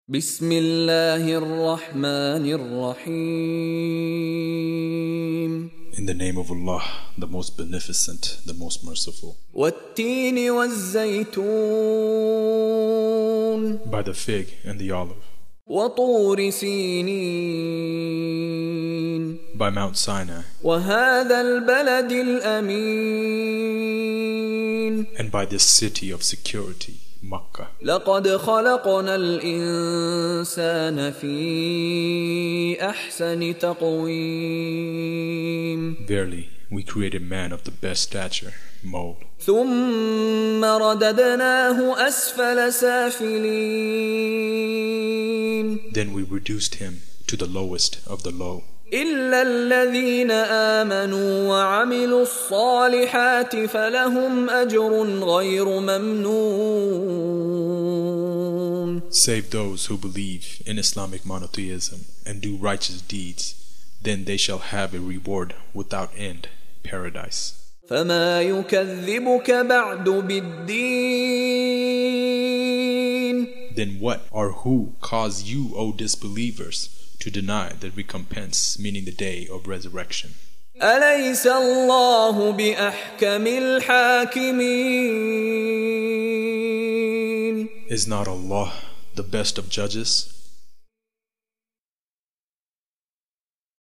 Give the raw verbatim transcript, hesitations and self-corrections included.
بسم الله الرحمن الرحيم. In the name of Allah, the most beneficent, the most merciful. والتين والزيتون. By the fig and the olive. وطور سينين. By Mount Sinai. وهذا البلد الأمين. And by this city of security, Makkah. لقد خلقنا الإنسان في أحسن تقويم. Verily, we created man of the best stature, mold. ثم رددناه أسفل سافلين. Then we reduced him to the lowest of the low. إلا الذين آمنوا وعملوا الصالحات فلهم أجر غير ممنون. Save those who believe in Islamic monotheism and do righteous deeds, then they shall have a reward without end, paradise. فما يكذبك بعد بالدين. Then what or who caused you, O disbelievers, to deny the recompense, meaning the day of resurrection? أليس الله بأحكم الحاكمين. Is not Allah the best of judges?